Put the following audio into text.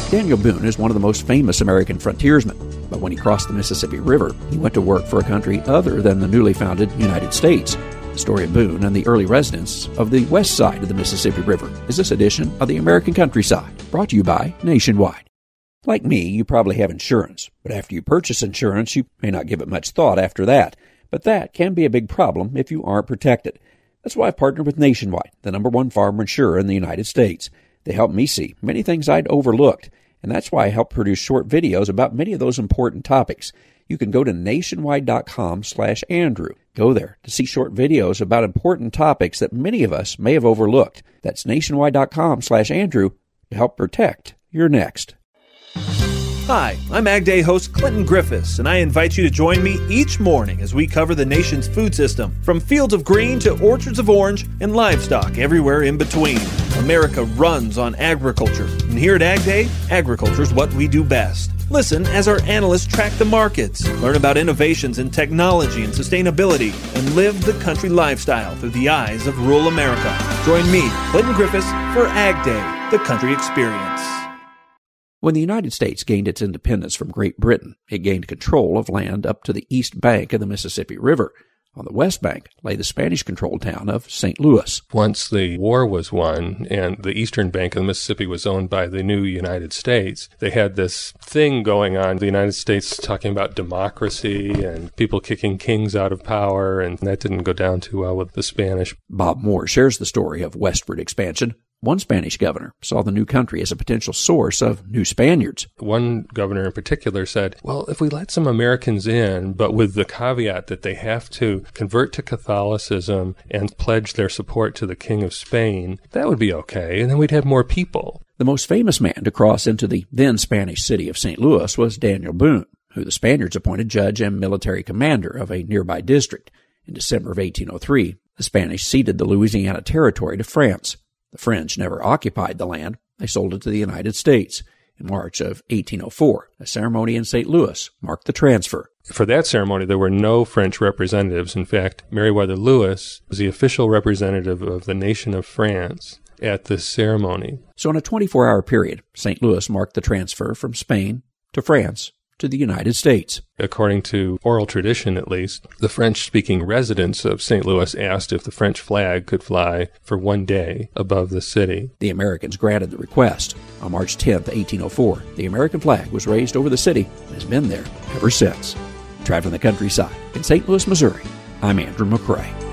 Daniel Boone is one of the most famous American frontiersmen, but when he crossed the Mississippi River, he went to work for a country other than the newly founded United States. The story of Boone and the early residents of the west side of the Mississippi River is this edition of the American Countryside, brought to you by Nationwide. Like me, you probably have insurance, but after you purchase insurance, you may not give it much thought after that. But that can be a big problem if you aren't protected. That's why I've partnered with Nationwide, the #1 farmer insurer in the United States. They help me see many things I'd overlooked, and that's why I help produce short videos about many of those important topics. You can go to nationwide.com/Andrew. Go there to see short videos about important topics that many of us may have overlooked. That's nationwide.com/Andrew to help protect your next. Hi, I'm Ag Day host Clinton Griffiths, and I invite you to join me each morning as we cover the nation's food system, from fields of green to orchards of orange and livestock everywhere in between. America runs on agriculture, and here at Ag Day, agriculture is what we do best. Listen as our analysts track the markets, learn about innovations in technology and sustainability, and live the country lifestyle through the eyes of rural America. Join me, Clinton Griffiths, for Ag Day, the country experience. When the United States gained its independence from Great Britain, it gained control of land up to the east bank of the Mississippi River. On the west bank lay the Spanish-controlled town of St. Louis. Once the war was won and the eastern bank of the Mississippi was owned by the new United States, they had this thing going on. The United States talking about democracy and people kicking kings out of power, and that didn't go down too well with the Spanish. Bob Moore shares the story of westward expansion. One Spanish governor saw the new country as a potential source of new Spaniards. One governor in particular said, well, if we let some Americans in, but with the caveat that they have to convert to Catholicism and pledge their support to the King of Spain, that would be okay, and then we'd have more people. The most famous man to cross into the then Spanish city of St. Louis was Daniel Boone, who the Spaniards appointed judge and military commander of a nearby district. In December of 1803, the Spanish ceded the Louisiana Territory to France. The French never occupied the land. They sold it to the United States. In March of 1804, a ceremony in St. Louis marked the transfer. For that ceremony, there were no French representatives. In fact, Meriwether Lewis was the official representative of the nation of France at this ceremony. So in a 24-hour period, St. Louis marked the transfer from Spain to France to the United States. According to oral tradition, at least, the French-speaking residents of St. Louis asked if the French flag could fly for one day above the city. The Americans granted the request. On March 10, 1804, the American flag was raised over the city and has been there ever since. Traveling the countryside in St. Louis, Missouri, I'm Andrew McCrae.